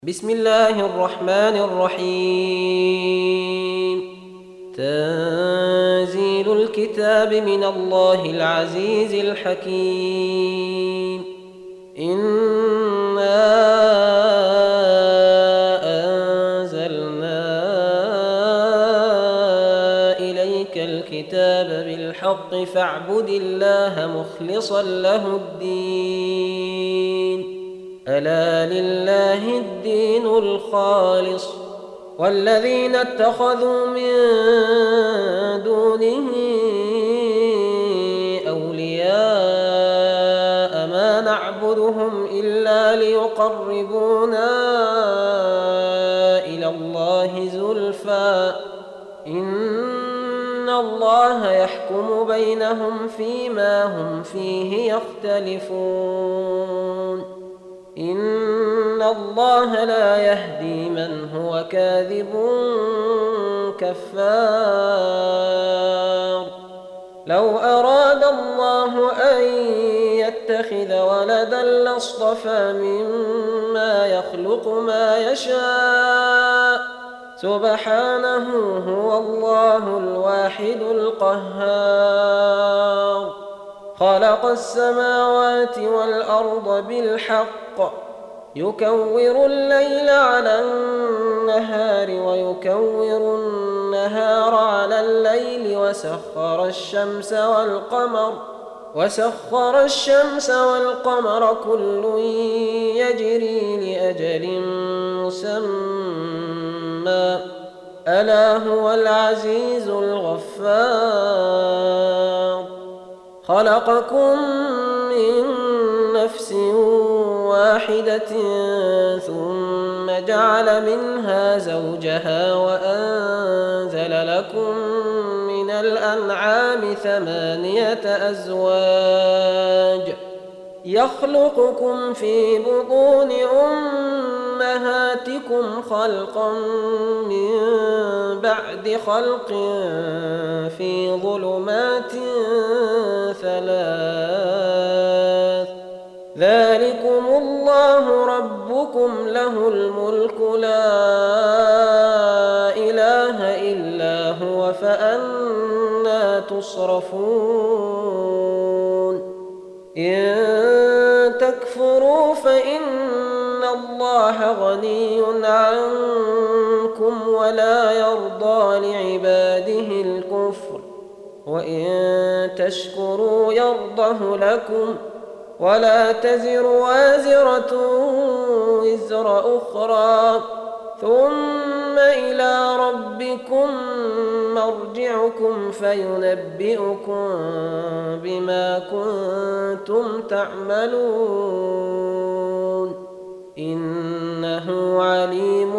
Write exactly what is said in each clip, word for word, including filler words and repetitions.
بسم الله الرحمن الرحيم. تنزيل الكتاب من الله العزيز الحكيم. إنا أنزلنا إليك الكتاب بالحق فاعبد الله مخلصا له الدين. ألا لله الدين الخالص والذين اتخذوا من دونه أولياء ما نعبدهم إلا ليقربونا إلى الله زلفى إن الله يحكم بينهم فيما هم فيه يختلفون. إن الله لا يهدي من هو كاذب كفار. لو أراد الله أن يتخذ ولدا لاصطفى مما يخلق ما يشاء سبحانه هو الله الواحد القهار. خلق السماوات والأرض بالحق يكور الليل على النهار ويكور النهار على الليل وسخر الشمس والقمر وسخر الشمس والقمر كل يجري لأجل مسمى ألا هو العزيز الغفار. خلقكم من نفس واحدة ثم جعل منها زوجها وأنزل لكم من الأنعام ثمانية أزواج يخلقكم في بطون أمهاتكم خلقا من بعد خلق في ظلمات ثلاث ذلكم الله ربكم له الملك لا إله إلا هو فأنى تصرفون. إن تكفروا فإن الله غني عنكم ولا يرضى لعباده الكفر وإن تشكروا يرضه لكم ولا تزر وازرة وزر أخرى ثم إلى ربكم مرجعكم فينبئكم بما كنتم تعملون إنه عليم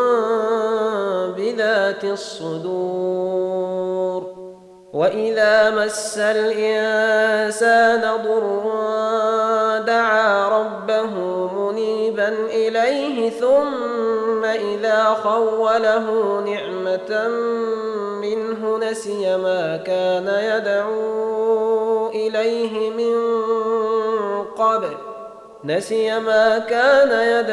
بذات الصدور. وإذا مس الإنسان ضر دعا ربه منيبا إليه ثم إذا خوله نعمة منه نسي ما كان يدعو إليه من قبل نسي ما كان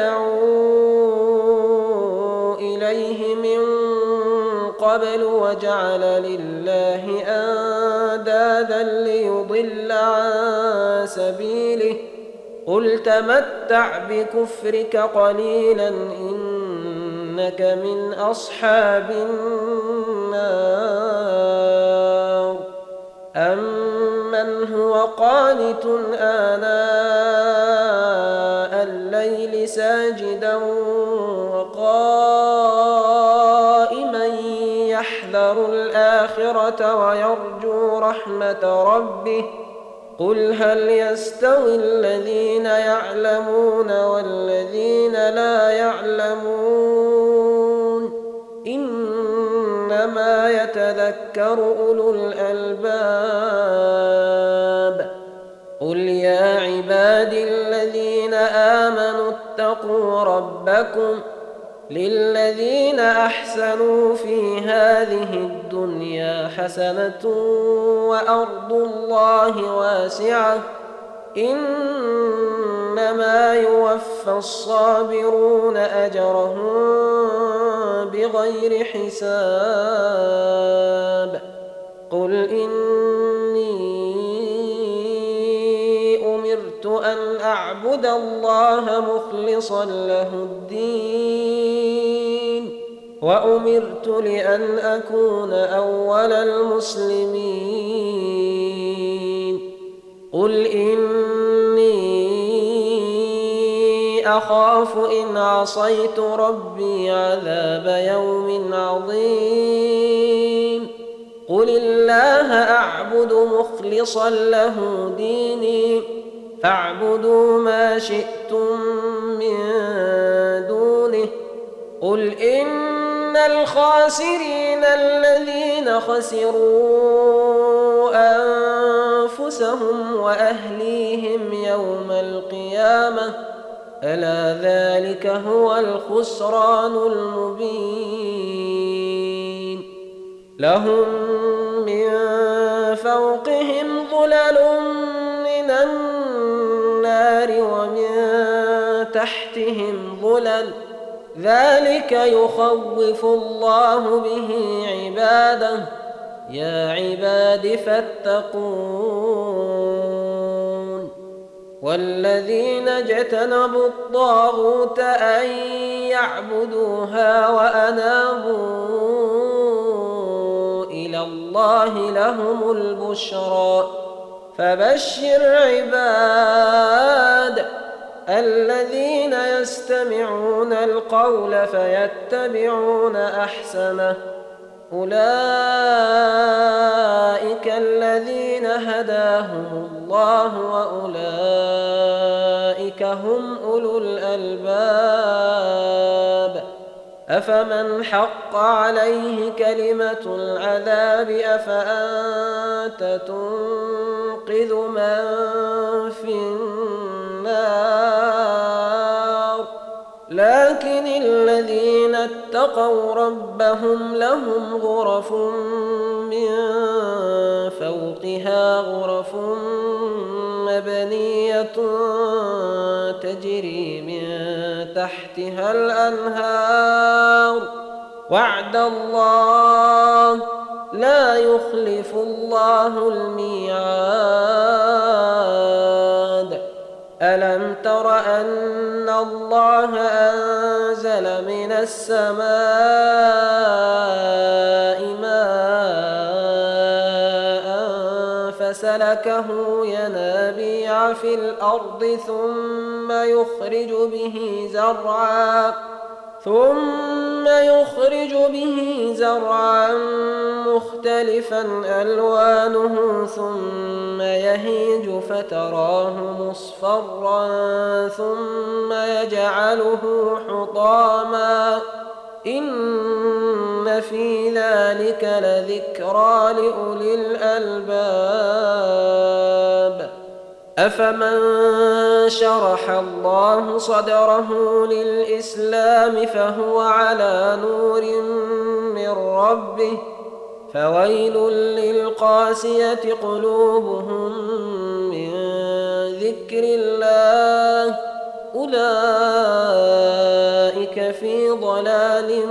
يدعو إليه من قبل وجعل لله أندادا ليضل عن سبيله قل تمتع بكفرك قليلا إنك من أصحاب النار. أمن هو قانت آناء الليل ساجدا وقائما يحذر الآخرة ويرجو رحمة ربه قل هل يستوي الذين يعلمون والذين لا يعلمون إنما يتذكر أولو الألباب. قل يا عبادي الذين آمنوا اتقوا ربكم للذين أحسنوا في هذه الدنيا حسنة وأرض الله واسعة إنما يوفى الصابرون أجرهم بغير حساب قل إني أمرت أن أعبد الله مخلصا له الدين وأمرت لأن أكون أول المسلمين قل إني أخاف إن عصيت ربي عذاب يوم عظيم قل الله أعبد مخلصا له ديني فاعبدوا ما شئتم من دونه قل إن الخاسرين الذين خسروا أنفسهم وأهليهم يوم القيامة ألا ذلك هو الخسران المبين لهم من فوقهم ظلل من النار ومن تحتهم ظلل ذلك يخوف الله به عباده يا عباد فاتقون والذين اجتنبوا الطاغوت أن يعبدوها وأنابوا إلى الله لهم البشرى فبشر عباد الذين يستمعون القول فيتبعون أحسنه أولئك الذين هداهم الله وأولئك هم أولو الألباب أفمن حق عليه كلمة العذاب أفأنت تنقذ من في النار لكن الذين اتقوا ربهم لهم غرف من فوقها غرف مبنية تجري من تحتها الأنهار وعد الله لا يخلف الله الميعاد ألم تر أن الله أنزل من السماء ماء فسلكه ينابيع في الأرض ثم يخرج به زرعا ثم يخرج به زرعا مختلفا ألوانه ثم يهيج فتراه مصفرا ثم يجعله حطاما إن في ذلك لذكرى لأولي الألباب أفمن شرح الله صدره للإسلام فهو على نور من ربه فويل للقاسية قلوبهم من ذكر الله أولئك في ضلال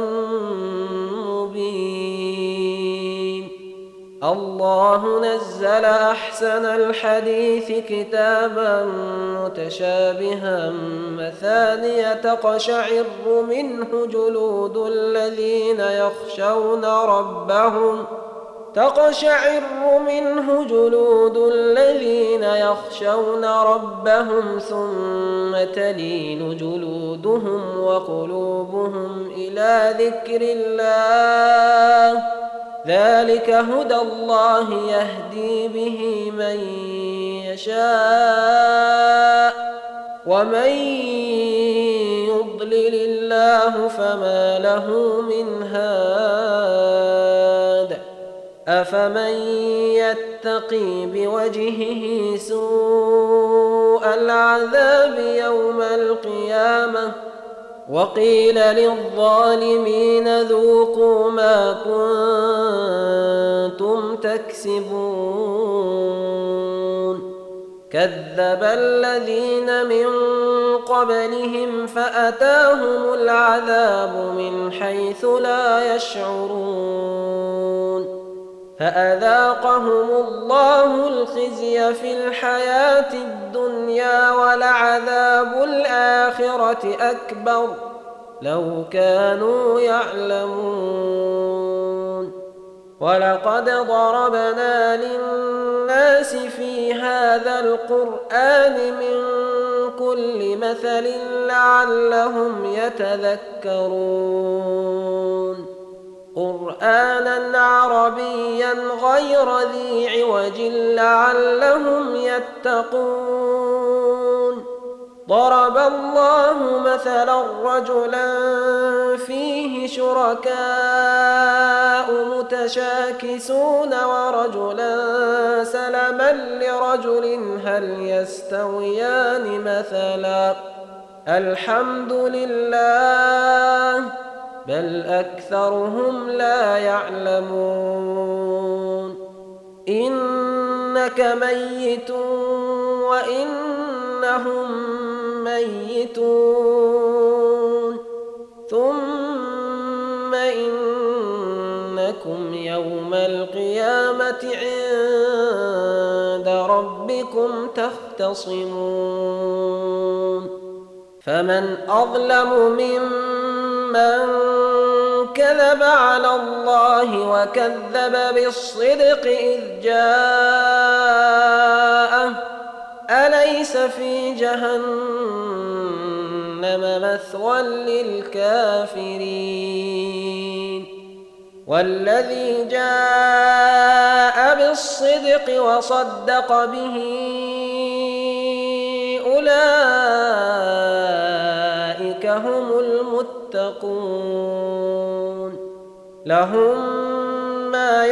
مبين الله نزل أحسن الحديث كتابا متشابها مثانية تقشعر منه جلود الذين يخشون ربهم تقشعر منه جلود الذين يخشون ربهم ثم تلين جلودهم وقلوبهم إلى ذكر الله ذلك هدى الله يهدي به من يشاء ومن يضلل الله فما له من هاد أفمن يتقي بوجهه سوء العذاب يوم القيامة وقيل للظالمين ذوقوا ما كنتم تكسبون كذب الذين من قبلهم فأتاهم العذاب من حيث لا يشعرون فأذاقهم الله الخزي في الحياة الدنيا ولعذاب الآخرة أكبر لو كانوا يعلمون ولقد ضربنا للناس في هذا القرآن من كل مثل لعلهم يتذكرون قرآنا عربيا غير ذي عوج لعلهم يتقون ضرب الله مثلا رجلا فيه شركاء متشاكسون ورجلا سلما لرجل هل يستويان مثلا الحمد لله بل أكثرهم لا يعلمون إنك ميت وإنهم ميتون ثم إنكم يوم القيامة عند ربكم تختصمون فمن أظلم ممن كذب على الله وكذب بالصدق إذ جاءه أليس في جهنم مثوى للكافرين والذي جاء بالصدق وصدق به أولئك هم المتقون لهم ما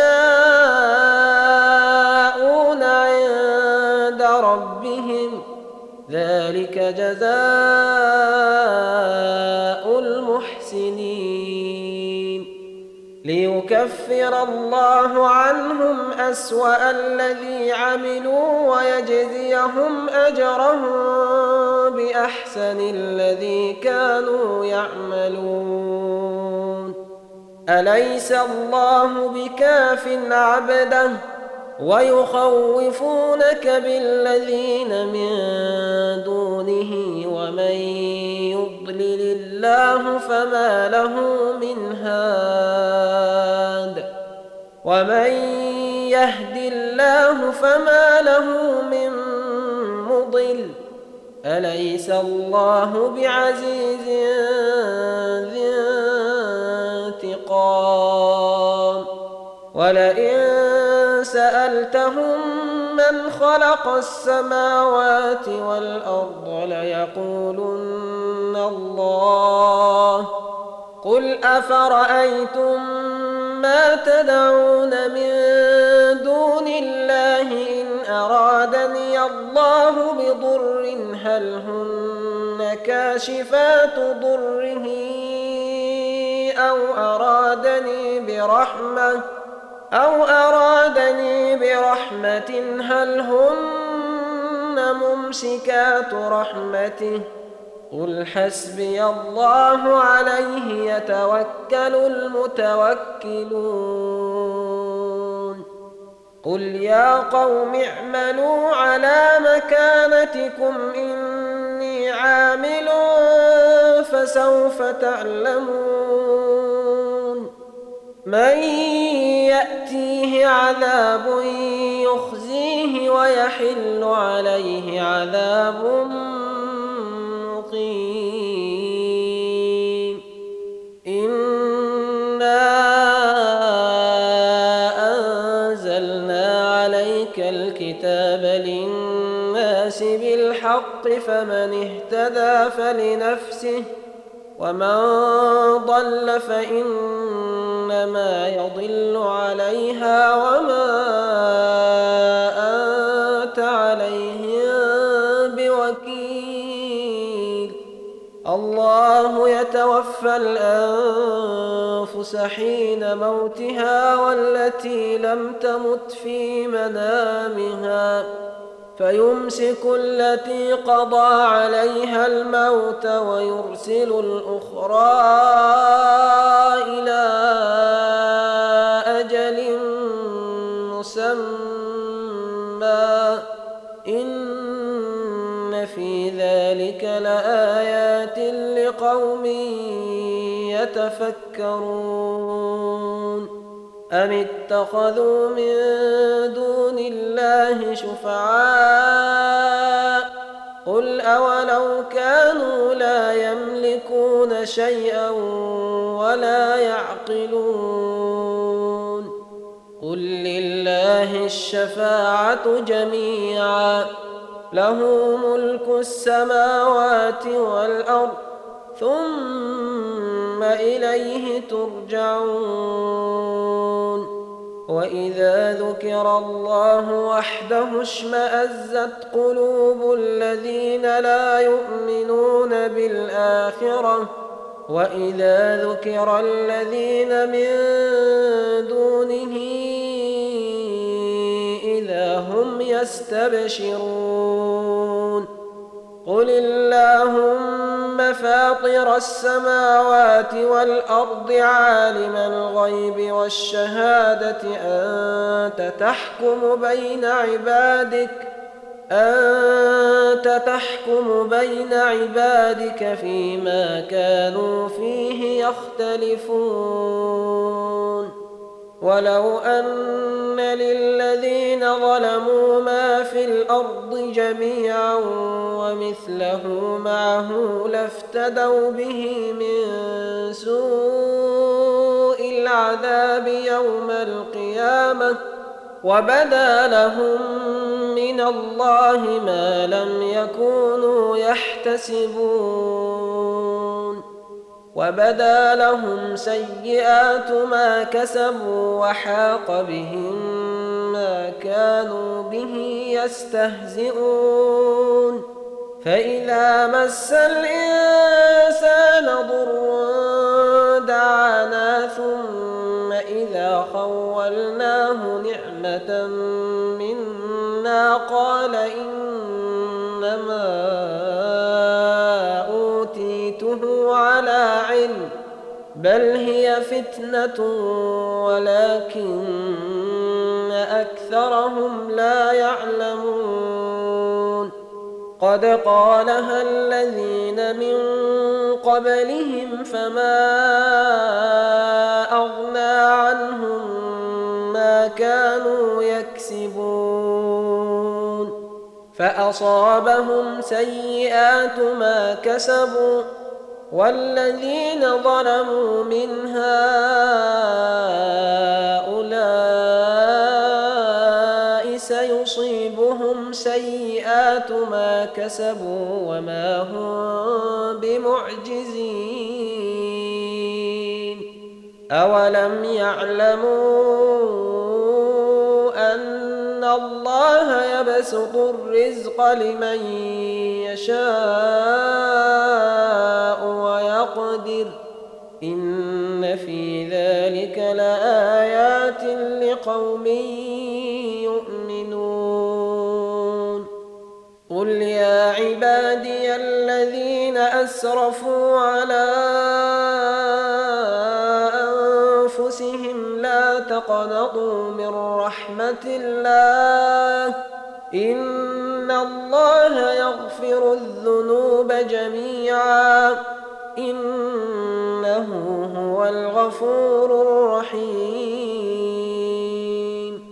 يشاءون عند ربهم ذلك جزاء المحسنين ليكفر الله عنهم أسوأ الذي عملوا ويجزيهم أجرهم بأحسن الذي كانوا يعملون أليس الله بكاف عبده ويخوفونك بالذين من دونه ومن يضلل الله فما له من هاد ومن يهد الله فما له من مضل أليس الله بعزيز ذي انتقام ولئن سألتهم من خلق السماوات والأرض ليقولن الله قل أفرأيتم ما تدعون من دون الله إن أرادني الله بضر هل هن كاشفات ضره أو أرادني برحمة أو أرادني برحمة هل هن ممسكات رحمته قل حسبي الله عليه يتوكل المتوكلون قل يا قوم اعملوا على مكانتكم إني عامل فسوف تعلمون من يأتيه عذاب يخزيه ويحل عليه عذاب مقيم إنا أنزلنا عليك الكتاب للناس بالحق فمن اهتدى فلنفسه ومن ضل فإنما يضل عليها وما أنت عليهم بوكيل الله يتوفى الأنفس حين موتها والتي لم تمت في منامها فيمسك التي قضى عليها الموت ويرسل الأخرى إلى أجل مسمى إن في ذلك لآيات لقوم يتفكرون أم اتخذوا من دون الله شفعاء قل أولو كانوا لا يملكون شيئا ولا يعقلون قل لله الشفاعة جميعا له ملك السماوات والأرض ثم إليه ترجعون وإذا ذكر الله وحده اشمأزت قلوب الذين لا يؤمنون بالآخرة وإذا ذكر الذين من دونه إذا هم يستبشرون قل اللهم فاطر السماوات والأرض عالم الغيب والشهادة أنت تحكم بين عبادك أنت تحكم بين عبادك فيما كانوا فيه يختلفون ولو أن للذين ظلموا ما في الأرض جميعا ومثله معه لافتدوا به من سوء العذاب يوم القيامة وبدا لهم من الله ما لم يكونوا يحتسبون وبدا لهم سيئات ما كسبوا وحاق بهم ما كانوا به يستهزئون فإذا مس الإنسان ضر دعانا ثم إذا خولناه نعمة منا قال إنما أوتيته على علم بل هي فتنة ولكن أكثرهم لا يعلمون قد قالها الذين من قبلهم فما أغنى عنهم ما كانوا يكسبون فأصابهم سيئات ما كسبوا والذين ظلموا من هؤلاء سيصيبهم سيئات ما كسبوا وما هم بمعجزين أولم يعلموا أن الله يبسط الرزق لمن يشاء ويقدر إن في ذلك لآيات لقوم يؤمنون قل يا عبادي الذين أسرفوا على أنفسهم لا تقنطوا من رحمة الله إن الله يغفر الذنوب جميعا إنه هو الغفور الرحيم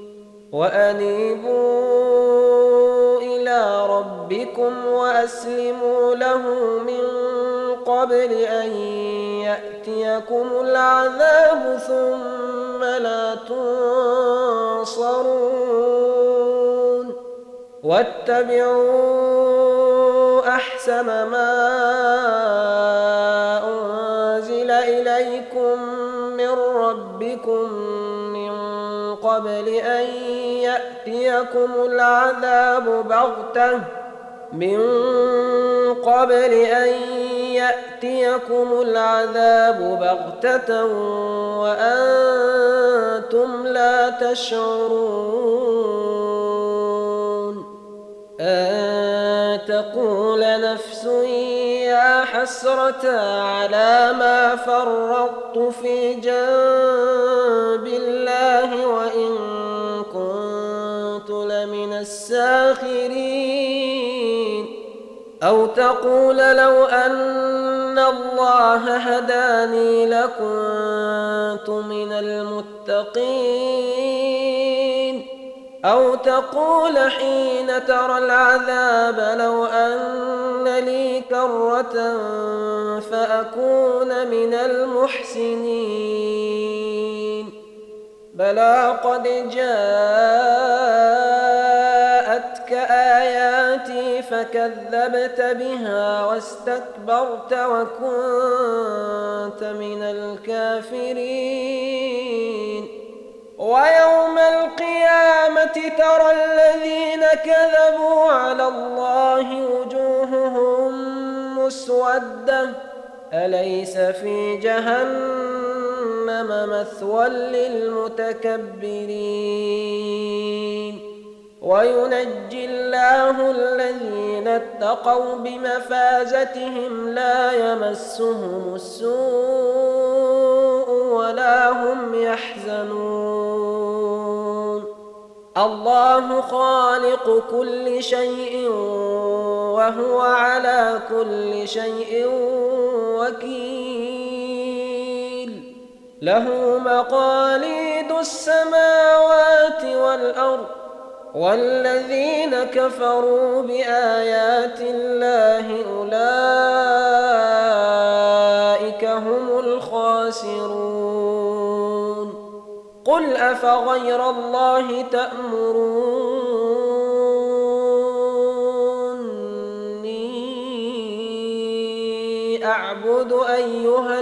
وأنيبوا إلى ربكم وأسلموا له من قبل أن يأتيكم العذاب ثم لا تنصرون واتبعوا أحسن ما أنزل إليكم من ربكم من قبل أن يأتيكم العذاب بغتة من قبل أن يأتيكم العذاب بغتة وأنتم لا تشعرون تقول نفس يا حسرة على ما فرطت في جنب الله وإن كنت لمن الساخرين أو تقول لو أن الله هداني لكنت من المتقين أو تقول حين ترى العذاب لو أن لي كرة فأكون من المحسنين بلى قد جاءتك آياتي فكذبت بها واستكبرت وكنت من الكافرين ويوم القيامة ترى الذين كذبوا على الله وجوههم مسودة أليس في جهنم مثوى للمتكبرين وينجي الله الذين اتقوا بمفازتهم لا يمسهم السوء ولا هم يحزنون الله خالق كل شيء وهو على كل شيء وكيل له مقاليد السماوات والأرض والذين كفروا بآيات الله أولئك هم الخاسرون قل أفغير الله تأمروني أعبد أيها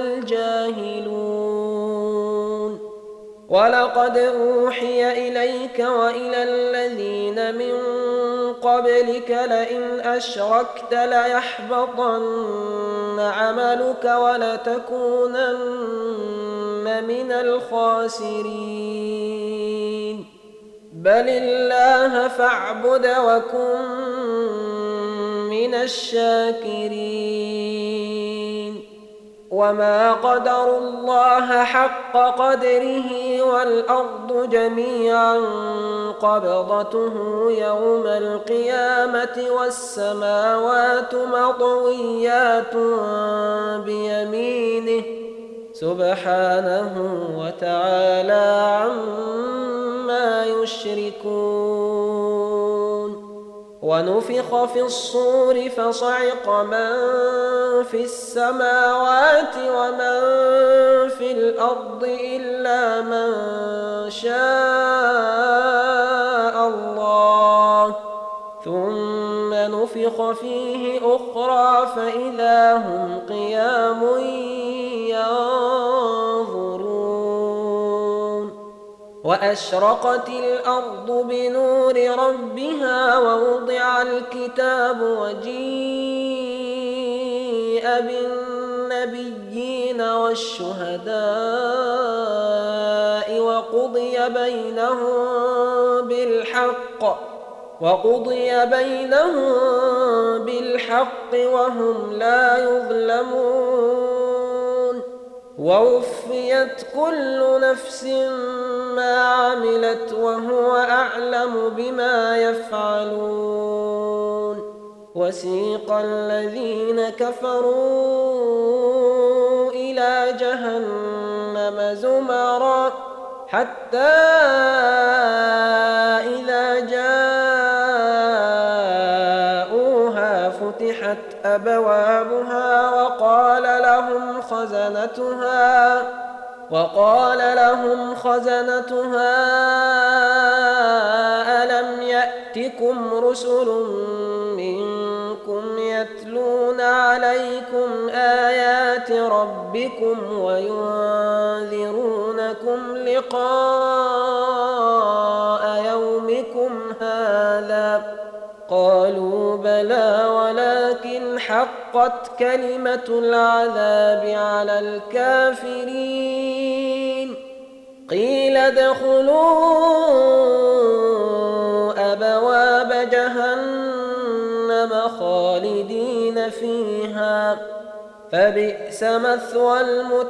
الجاهلون ولقد أوحي إليك وإلى الذين من قبلك لئن أشركت ليحبطن عملك ولتكونن من الخاسرين بل الله فاعبد وكن من الشاكرين وما قدروا الله حق قدره والأرض جميعا قبضته يوم القيامة والسماوات مطويات بيمينه سبحانه وتعالى عما يشركون ونفخ في الصور فصعق من في السماوات ومن في الأرض إلا من شاء الله ثم نفخ فيه أخرى فإذا هم قيام ينظرون وأشرقت الأرض بنور ربها ووضع الكتاب وجيء بالنبيين والشهداء وقضي بينهم بالحق وقضي بينهم بالحق وهم لا يظلمون ووفيت كل نفس ما عملت وهو أعلم بما يفعلون وسيق الذين كفروا إلى جهنم زمرا حتى إذا جاءوها فتحت أبوابها وقال لهم خزنتها وقال لهم خزنتها ألم يأتكم رسل منكم يتلون عليكم آيات ربكم وينذرونكم لقاء يومكم هذا قالوا بلى ولكن حقت كلمة العذاب على الكافرين قيل ادخلوا أبواب جهنم خالدين فيها فبئس مثوى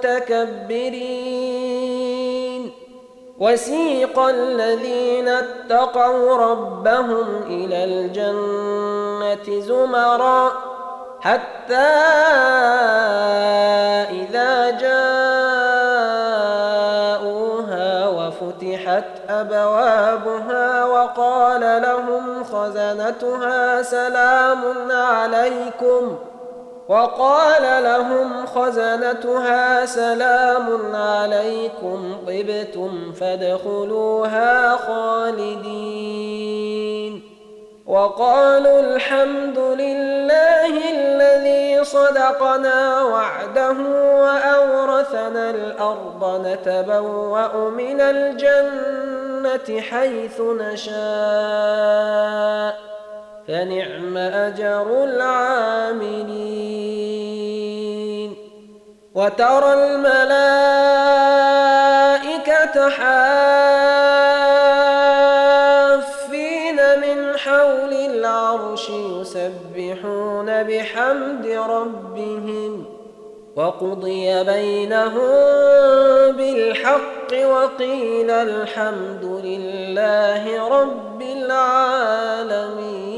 المتكبرين. وسيق الذين اتقوا ربهم إلى الجنة زمرا حتى إذا جاءوها وفتحت أبوابها وقال لهم خزنتها سلام عليكم وقال لهم خزنتها سلام عليكم طبتم فادخلوها خالدين. وقالوا الحمد لله الذي صدقنا وعده وأورثنا الأرض نتبوأ من الجنة حيث نشاء فنعم أجر العاملين. وترى الملائكة حافين من حول العرش يسبحون بحمد ربهم وقضي بينهم بالحق وقيل الحمد لله رب العالمين.